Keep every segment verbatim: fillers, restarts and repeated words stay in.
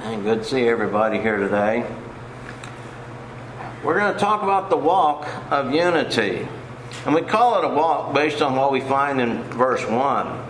And good to see everybody here today. We're going to talk about the walk of unity. And we call it a walk based on what we find in verse one.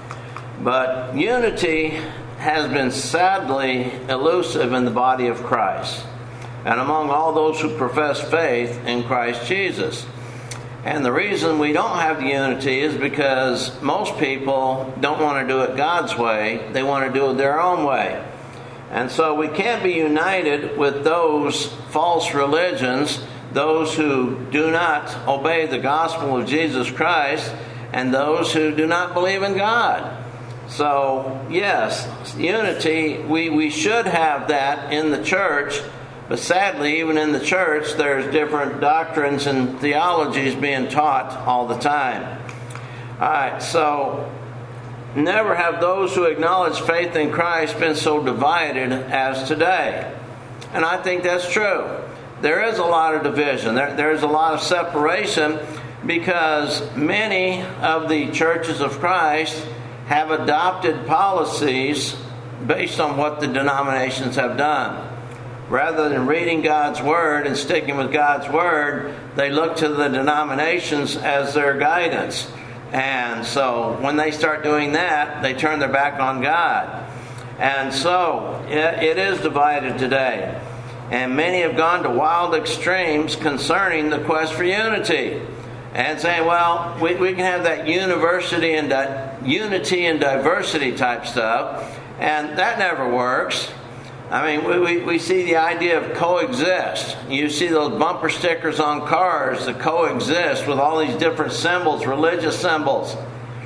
But unity has been sadly elusive in the body of Christ and among all those who profess faith in Christ Jesus. And the reason we don't have the unity is because most people don't want to do it God's way. They want to do it their own way. And so we can't be united with those false religions, those who do not obey the gospel of Jesus Christ, and those who do not believe in God. So, yes, unity, we, we should have that in the church. But sadly, even in the church, there's different doctrines and theologies being taught all the time. All right, so never have those who acknowledge faith in Christ been so divided as today. And I think that's true. There is a lot of division. There, there's a lot of separation because many of the churches of Christ have adopted policies based on what the denominations have done. Rather than reading God's Word and sticking with God's Word, they look to the denominations as their guidance. And so when they start doing that, they turn their back on God. And so it, it is divided today. And many have gone to wild extremes concerning the quest for unity. And saying, well, we, we can have that university and di- unity and diversity type stuff. And that never works. I mean, we, we, we see the idea of coexist. You see those bumper stickers on cars that coexist with all these different symbols, religious symbols.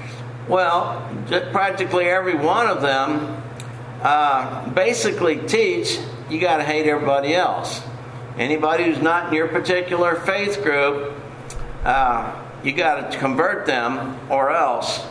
Well, practically every one of them uh, basically teach you got to hate everybody else. Anybody who's not in your particular faith group, uh, you got to convert them, or else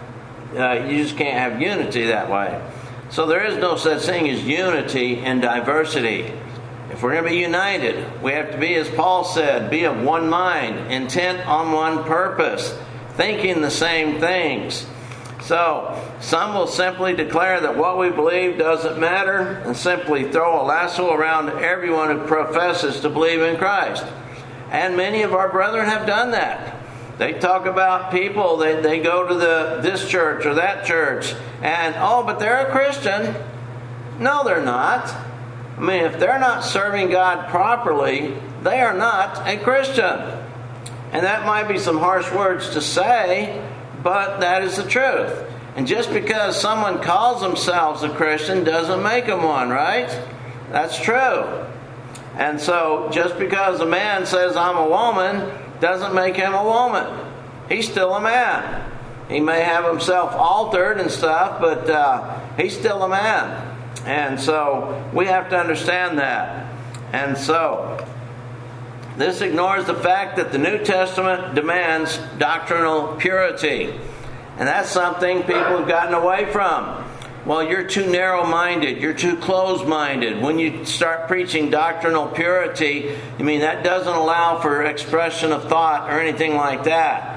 uh, you just can't have unity that way. So there is no such thing as unity and diversity. If we're going to be united, we have to be, as Paul said, be of one mind, intent on one purpose, thinking the same things. So some will simply declare that what we believe doesn't matter and simply throw a lasso around everyone who professes to believe in Christ. And many of our brethren have done that. They talk about people, they, they go to the this church or that church, and, oh, but they're a Christian. No, they're not. I mean, if they're not serving God properly, they are not a Christian. And that might be some harsh words to say, but that is the truth. And just because someone calls themselves a Christian doesn't make them one, right? That's true. And so just because a man says, I'm a woman, doesn't make him a woman. He's still a man. He may have himself altered and stuff, but uh, he's still a man. And so we have to understand that. And so this ignores the fact that the New Testament demands doctrinal purity. And that's something people have gotten away from. Well, you're too narrow-minded. You're too closed-minded. When you start preaching doctrinal purity, I mean, that doesn't allow for expression of thought or anything like that.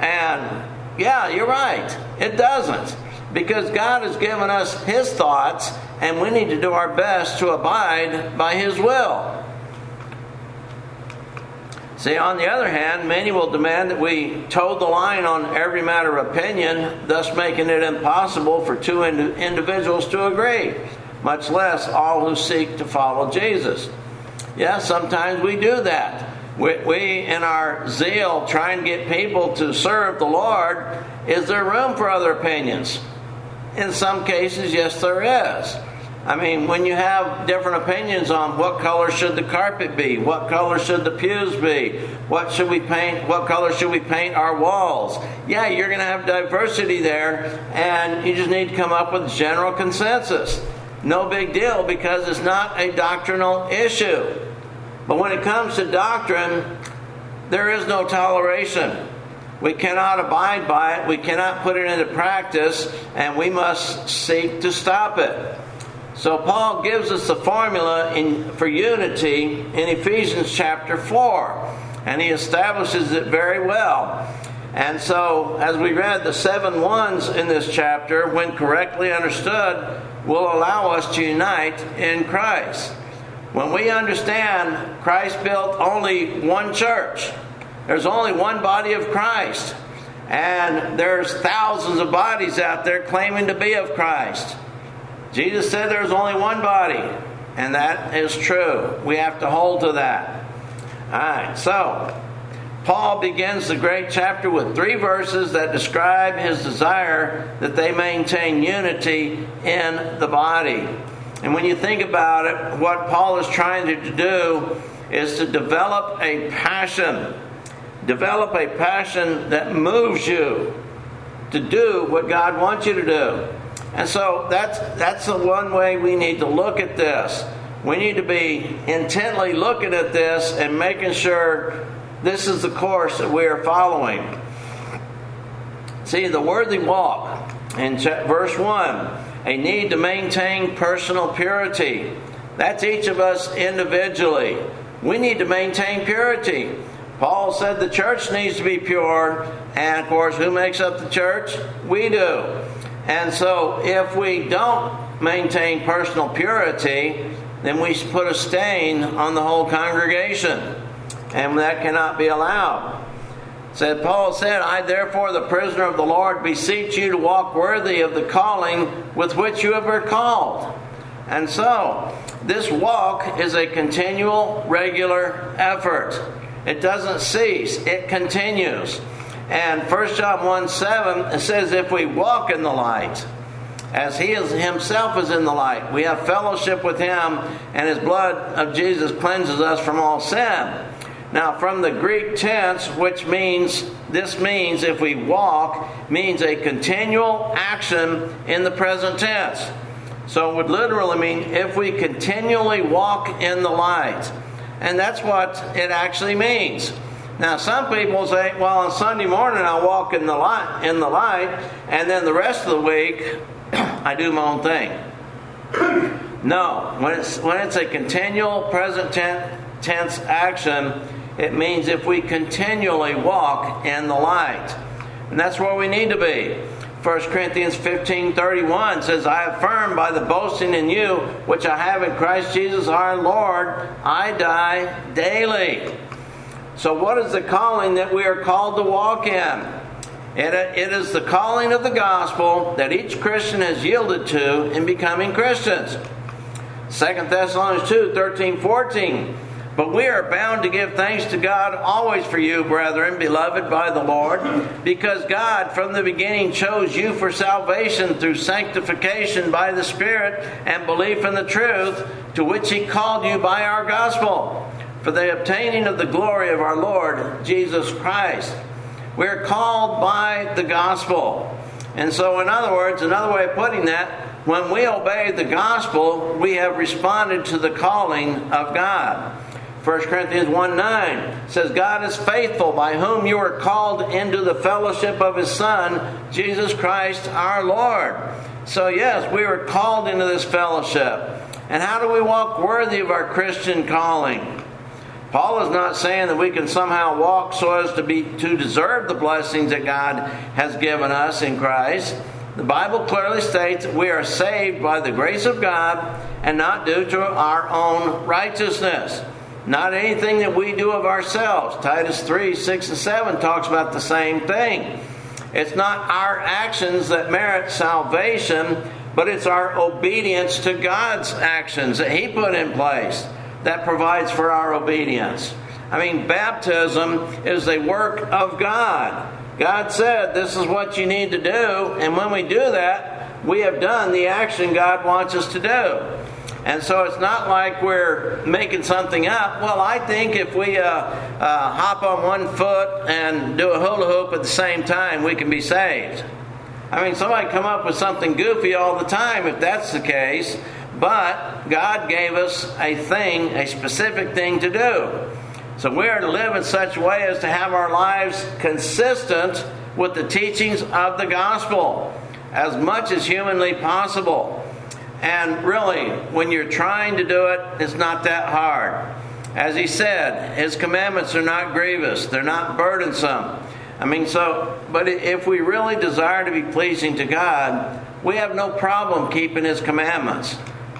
And, yeah, you're right. It doesn't. Because God has given us His thoughts, and we need to do our best to abide by His will. See, on the other hand, many will demand that we toe the line on every matter of opinion, thus making it impossible for two ind- individuals to agree, much less all who seek to follow Jesus. Yeah, sometimes we do that. We, we, in our zeal, try and get people to serve the Lord. Is there room for other opinions? In some cases, yes, there is. I mean, when you have different opinions on what color should the carpet be, what color should the pews be, what should we paint, what color should we paint our walls? Yeah, you're going to have diversity there, and you just need to come up with general consensus. No big deal, because it's not a doctrinal issue. But when it comes to doctrine, there is no toleration. We cannot abide by it, we cannot put it into practice, and we must seek to stop it. So Paul gives us the formula in, for unity in Ephesians chapter four. And he establishes it very well. And so, as we read, the seven ones in this chapter, when correctly understood, will allow us to unite in Christ. When we understand Christ built only one church, there's only one body of Christ, and there's thousands of bodies out there claiming to be of Christ. Jesus said there's only one body, and that is true. We have to hold to that. All right, so Paul begins the great chapter with three verses that describe his desire that they maintain unity in the body. And when you think about it, what Paul is trying to do is to develop a passion. Develop a passion that moves you to do what God wants you to do. And so that's that's the one way we need to look at this. We need to be intently looking at this and making sure this is the course that we are following. See, the worthy walk in verse one, a need to maintain personal purity. That's each of us individually. We need to maintain purity. Paul said the church needs to be pure, and of course, who makes up the church? We do. And so if we don't maintain personal purity, then we put a stain on the whole congregation. And that cannot be allowed. Said Paul said, I therefore, the prisoner of the Lord, beseech you to walk worthy of the calling with which you have been called. And so, this walk is a continual, regular effort. It doesn't cease. It continues. And First John one seven, it says, if we walk in the light, as He is Himself is in the light, we have fellowship with Him, and His blood of Jesus cleanses us from all sin. Now, from the Greek tense, which means, this means, if we walk, means a continual action in the present tense. So it would literally mean if we continually walk in the light. And that's what it actually means. Now, some people say, well, on Sunday morning I walk in the light, in the light, and then the rest of the week I do my own thing. No, when it's when it's a continual present tense action, it means if we continually walk in the light. And that's where we need to be. First Corinthians fifteen thirty-one says, I affirm by the boasting in you, which I have in Christ Jesus our Lord, I die daily. So what is the calling that we are called to walk in? It, it is the calling of the gospel that each Christian has yielded to in becoming Christians. Second Thessalonians two thirteen fourteen. But we are bound to give thanks to God always for you, brethren, beloved by the Lord, because God from the beginning chose you for salvation through sanctification by the Spirit and belief in the truth, to which He called you by our gospel, for the obtaining of the glory of our Lord Jesus Christ. We are called by the gospel. And so, in other words, another way of putting that, when we obey the gospel, we have responded to the calling of God. First Corinthians one nine says, God is faithful, by whom you are called into the fellowship of His Son, Jesus Christ our Lord. So yes, we were called into this fellowship. And how do we walk worthy of our Christian calling? Paul is not saying that we can somehow walk so as to be to deserve the blessings that God has given us in Christ. The Bible clearly states that we are saved by the grace of God and not due to our own righteousness. Not anything that we do of ourselves. Titus three, six and seven talks about the same thing. It's not our actions that merit salvation, but it's our obedience to God's actions that He put in place that provides for our obedience. I mean, baptism is a work of God. God said this is what you need to do, and when we do that, we have done the action God wants us to do. And so it's not like we're making something up. Well, I think if we uh, uh, hop on one foot and do a hula hoop at the same time, we can be saved. I mean, somebody come up with something goofy all the time if that's the case. But God gave us a thing, a specific thing to do. So we are to live in such a way as to have our lives consistent with the teachings of the gospel as much as humanly possible. And really, when you're trying to do it, it's not that hard. As He said, His commandments are not grievous. They're not burdensome. I mean, so, but if we really desire to be pleasing to God, we have no problem keeping His commandments.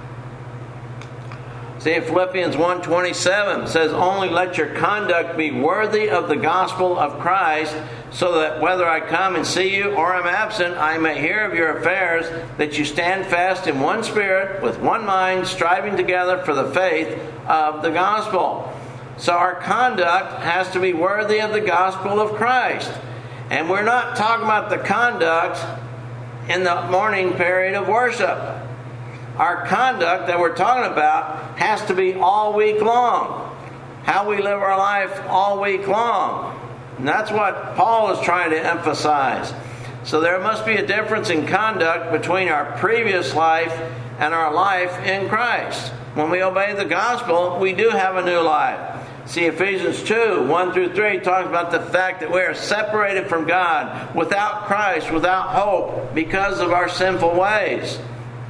See, in Philippians one twenty-seven, it says, only let your conduct be worthy of the gospel of Christ, so that whether I come and see you or am absent, I may hear of your affairs, that you stand fast in one spirit, with one mind, striving together for the faith of the gospel. So our conduct has to be worthy of the gospel of Christ. And we're not talking about the conduct in the morning period of worship. Our conduct that we're talking about has to be all week long. How we live our life all week long. And that's what Paul is trying to emphasize. So there must be a difference in conduct between our previous life and our life in Christ. When we obey the gospel, we do have a new life. See, Ephesians two, one through three talks about the fact that we are separated from God, without Christ, without hope, because of our sinful ways.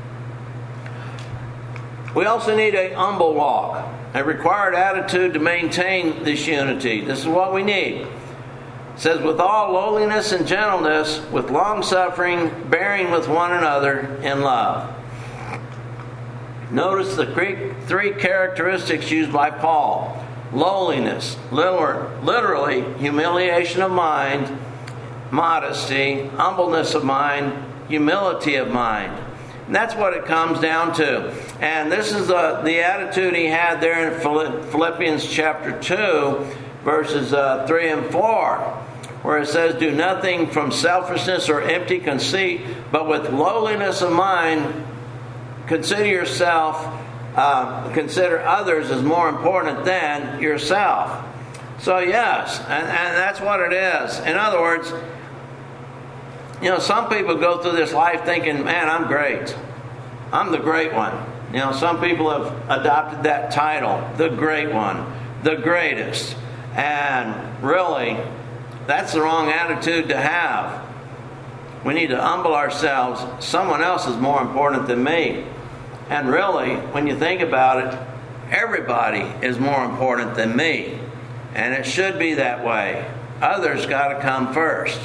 We also need a humble walk, a required attitude to maintain this unity. This is what we need. It says, with all lowliness and gentleness, with long-suffering, bearing with one another in love. Notice the three characteristics used by Paul. Lowliness, literally humiliation of mind, modesty, humbleness of mind, humility of mind. And that's what it comes down to. And this is the, the attitude he had there in Philippians chapter two, verses uh, three and four, where it says, do nothing from selfishness or empty conceit, but with lowliness of mind, consider yourself Uh, consider others as more important than yourself. So yes, and, and that's what it is. In other words, you know, some people go through this life thinking, man, I'm great. I'm the great one. You know, some people have adopted that title, the great one, the greatest. And really, that's the wrong attitude to have. We need to humble ourselves. Someone else is more important than me. And really, when you think about it, everybody is more important than me. And it should be that way. Others got to come first.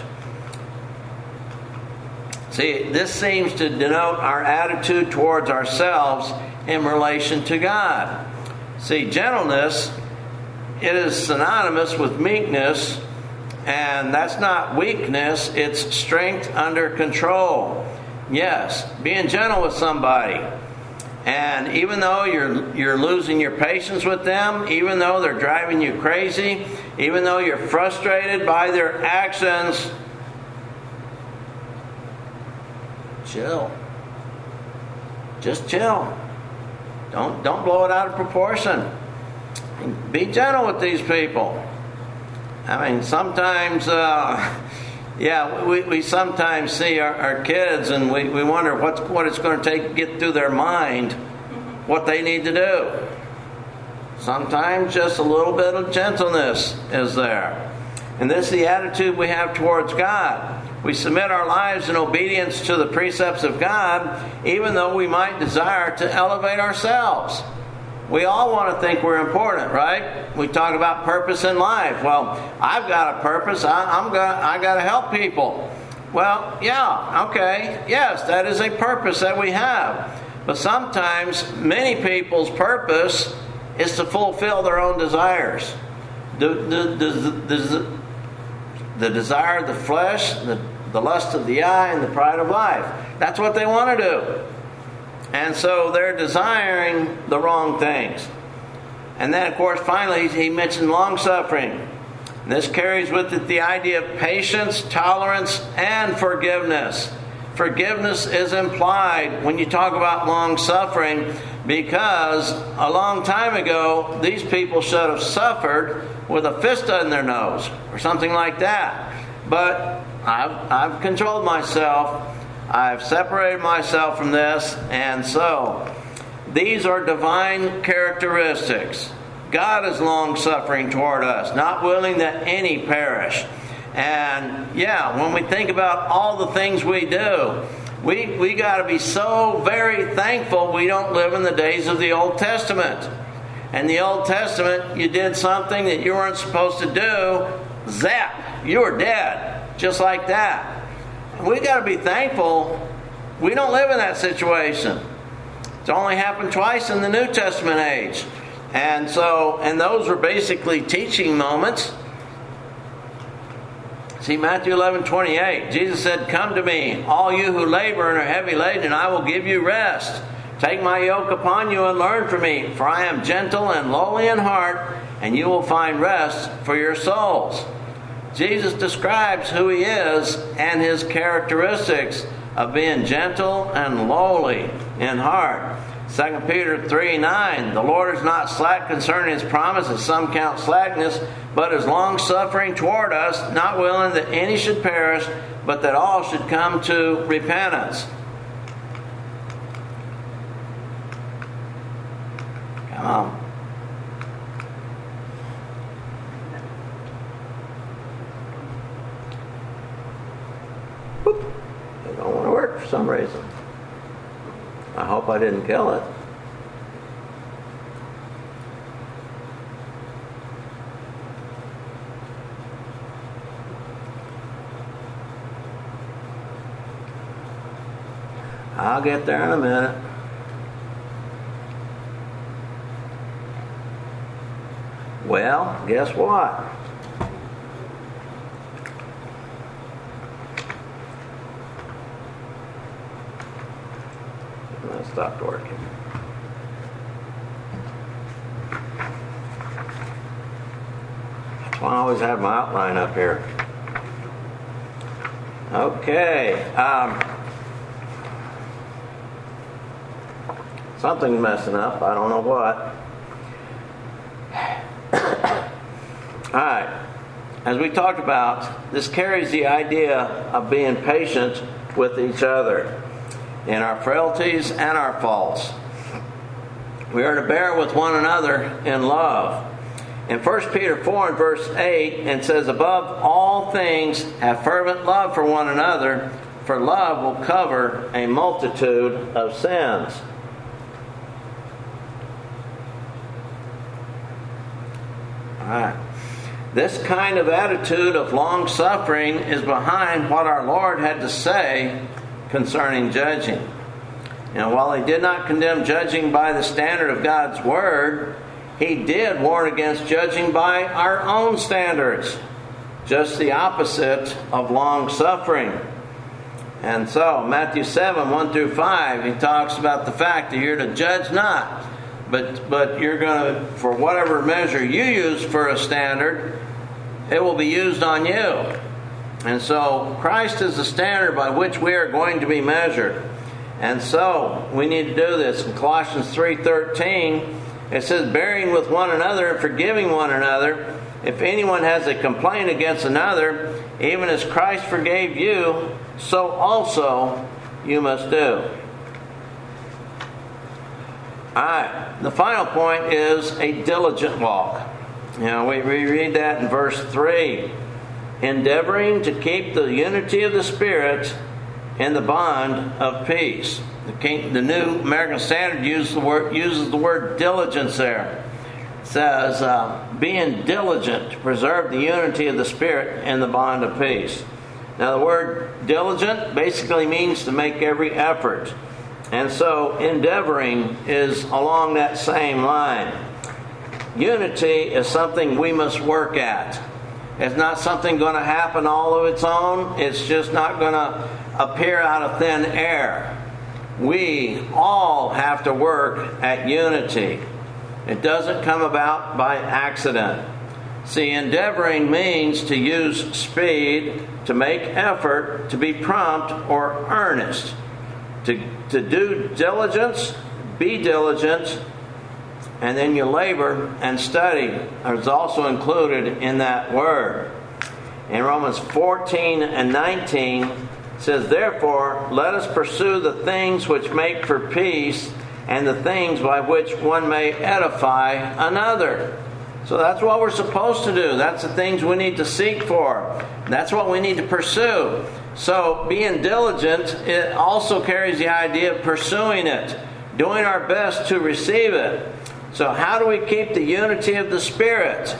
See, this seems to denote our attitude towards ourselves in relation to God. See, gentleness, it is synonymous with meekness, and that's not weakness, it's strength under control. Yes, being gentle with somebody. And even though you're you're losing your patience with them, even though they're driving you crazy, even though you're frustrated by their actions, chill. Just chill. Don't don't blow it out of proportion. Be gentle with these people. I mean, sometimes, uh, yeah, we, we sometimes see our, our kids and we, we wonder what's, what it's going to take to get through their mind what they need to do. Sometimes just a little bit of gentleness is there. And this is the attitude we have towards God. We submit our lives in obedience to the precepts of God, even though we might desire to elevate ourselves. We all want to think we're important, right? We talk about purpose in life. Well, I've got a purpose. I, I'm got. I got to help people. Well, yeah, okay, yes, that is a purpose that we have. But sometimes many people's purpose is to fulfill their own desires. The the the, the, the, the desire of the flesh, the, the lust of the eye, and the pride of life. That's what they want to do. And so they're desiring the wrong things. And then, of course, finally, he mentioned long-suffering. This carries with it the idea of patience, tolerance, and forgiveness. Forgiveness is implied when you talk about long-suffering, because a long time ago, these people should have suffered with a fist in their nose or something like that. But I've, I've controlled myself. I've separated myself from this, and so these are divine characteristics. God is long-suffering toward us, not willing that any perish. And yeah, when we think about all the things we do, we, we got to be so very thankful we don't live in the days of the Old Testament. In the Old Testament, you did something that you weren't supposed to do, zap. you are dead, just like that. And we got to be thankful we don't live in that situation. It's only happened twice in the New Testament age. And so, and those were basically teaching moments. See, Matthew eleven twenty-eight, Jesus said, "Come to me, all you who labor and are heavy laden, and I will give you rest. Take my yoke upon you and learn from me, for I am gentle and lowly in heart, and you will find rest for your souls." Jesus describes who he is and his characteristics of being gentle and lowly in heart. Second Peter three nine, "The Lord is not slack concerning his promise, as some count slackness, but is long-suffering toward us, not willing that any should perish, but that all should come to repentance." Come on. Whoop. It don't want to work for some reason. I hope I didn't kill it. I'll get there in a minute. Well, guess what? That stopped working. That's why I always have my outline up here. Okay. Um, something's messing up. I don't know what. All right. As we talked about, this carries the idea of being patient with each other in our frailties and our faults. We are to bear with one another in love. In First Peter four and verse eight, it says, "Above all things, have fervent love for one another, for love will cover a multitude of sins." All right. This kind of attitude of long-suffering is behind what our Lord had to say concerning judging. And while he did not condemn judging by the standard of God's Word, he did warn against judging by our own standards. Just the opposite of long-suffering. And so, Matthew seven, one through five, he talks about the fact that you're to judge not, but, but you're going to, for whatever measure you use for a standard, it will be used on you. And so Christ is the standard by which we are going to be measured. And so we need to do this. In Colossians three thirteen, it says, "Bearing with one another and forgiving one another, if anyone has a complaint against another, even as Christ forgave you, so also you must do." Alright, the final point is a diligent walk. You know, we reread that in verse three. "Endeavoring to keep the unity of the Spirit in the bond of peace." The, King, the New American Standard uses the word, uses the word diligence there. It says, uh, being diligent to preserve the unity of the Spirit in the bond of peace. Now the word diligent basically means to make every effort. And so endeavoring is along that same line. Unity is something we must work at. It's not something going to happen all of its own. It's just not going to appear out of thin air. We all have to work at unity. It doesn't come about by accident. See, endeavoring means to use speed, to make effort, to be prompt or earnest. To, to do diligence, be diligent, and then you labor and study is also included in that word. In Romans fourteen and nineteen, it says, "Therefore, let us pursue the things which make for peace, and the things by which one may edify another." So that's what we're supposed to do. That's the things we need to seek for. That's what we need to pursue. So being diligent, it also carries the idea of pursuing it, doing our best to receive it. So how do we keep the unity of the Spirit?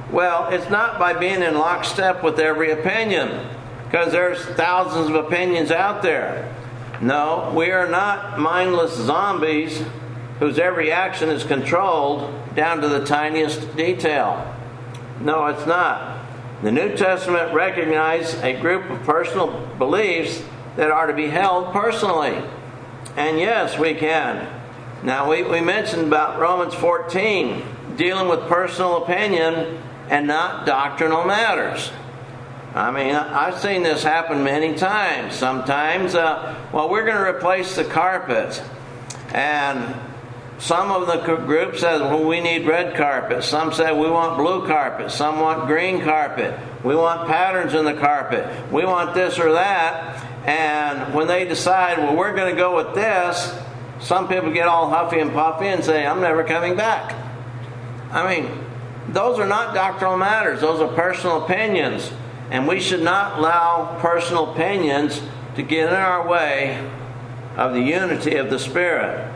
Well, it's not by being in lockstep with every opinion, because there's thousands of opinions out there. No, we are not mindless zombies whose every action is controlled down to the tiniest detail. No, it's not. The New Testament recognizes a group of personal beliefs that are to be held personally. And yes, we can. Now, we, we mentioned about Romans fourteen, dealing with personal opinion and not doctrinal matters. I mean, I've seen this happen many times. Sometimes, uh, well, we're going to replace the carpet. And some of the group says, well, we need red carpet. Some say we want blue carpet. Some want green carpet. We want patterns in the carpet. We want this or that. And when they decide, well, we're going to go with this, some people get all huffy and puffy and say, I'm never coming back. I mean, those are not doctrinal matters. Those are personal opinions. And we should not allow personal opinions to get in our way of the unity of the Spirit.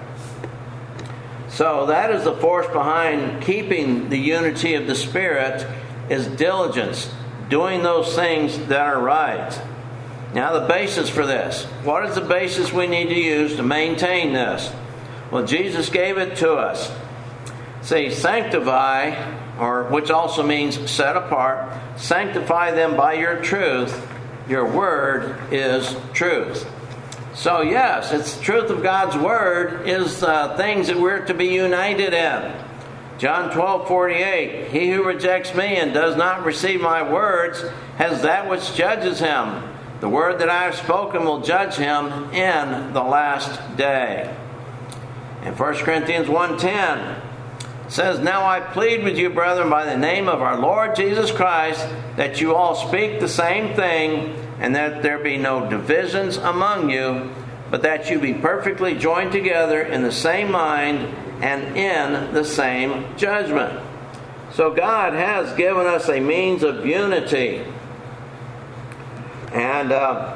So that is the force behind keeping the unity of the Spirit, is diligence, doing those things that are right. Now, the basis for this. What is the basis we need to use to maintain this? Well, Jesus gave it to us. Say, sanctify, or which also means set apart, sanctify them by your truth. Your word is truth. So yes, it's the truth of God's word is uh, things that we're to be united in. John twelve forty-eight, he who rejects me and does not receive my words has that which judges him. The word that I have spoken will judge him in the last day. In First Corinthians one ten, says, now I plead with you, brethren, by the name of our Lord Jesus Christ, that you all speak the same thing, and that there be no divisions among you, but that you be perfectly joined together in the same mind and in the same judgment. So God has given us a means of unity. And uh,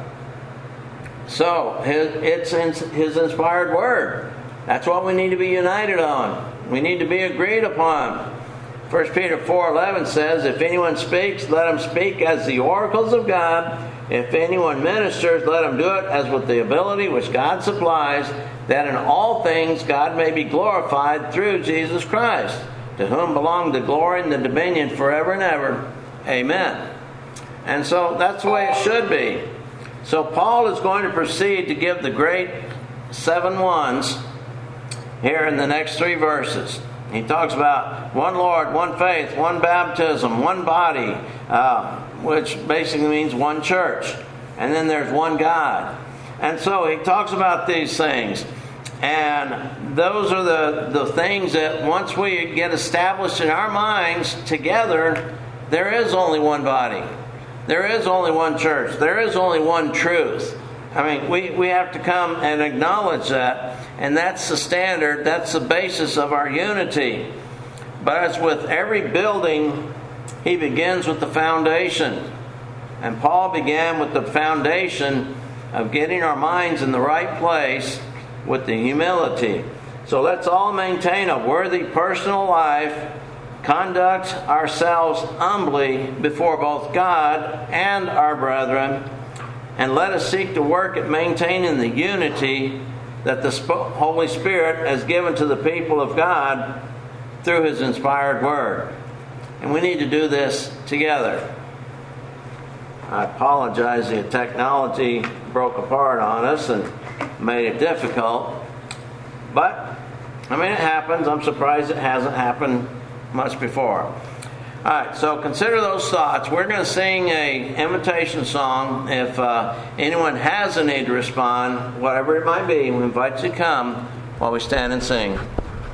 so his, it's His inspired word. That's what we need to be united on. We need to be agreed upon. First Peter four eleven says, if anyone speaks, let him speak as the oracles of God. If anyone ministers, let him do it as with the ability which God supplies, that in all things God may be glorified through Jesus Christ, to whom belong the glory and the dominion forever and ever. Amen. And so that's the way it should be. So Paul is going to proceed to give the great seven ones here in the next three verses. He talks about one Lord, one faith, one baptism, one body, uh, which basically means one church. And then there's one God. And so he talks about these things. And those are the, the things that once we get established in our minds together, there is only one body. There is only one church. There is only one truth. I mean, we, we have to come and acknowledge that. And that's the standard. That's the basis of our unity. But as with every building, he begins with the foundation. And Paul began with the foundation of getting our minds in the right place with the humility. So let's all maintain a worthy personal life, conduct ourselves humbly before both God and our brethren, and let us seek to work at maintaining the unity that the Holy Spirit has given to the people of God through His inspired Word. And we need to do this together. I apologize, the technology broke apart on us and made it difficult. But, I mean, it happens. I'm surprised it hasn't happened much before. All right, so consider those thoughts. We're going to sing a invitation song. If uh, anyone has a need to respond, whatever it might be, we invite you to come while we stand and sing.